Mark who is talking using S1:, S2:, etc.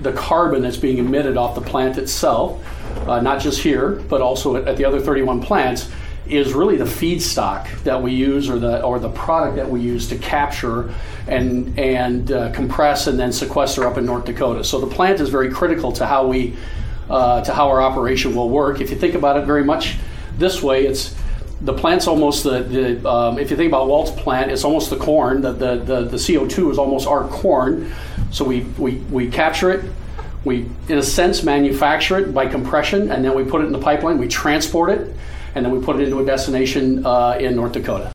S1: the carbon that's being emitted off the plant itself, not just here, but also at the other 31 plants, is really the feedstock that we use, or the product that we use to capture and compress and then sequester up in North Dakota. So the plant is very critical to how our operation will work. If you think about it very much this way, the plant's almost if you think about Walt's plant, it's almost the corn. The CO2 is almost our corn. So we capture it. We, in a sense, manufacture it by compression, and then we put it in the pipeline. We transport it, and then we put it into a destination in North Dakota.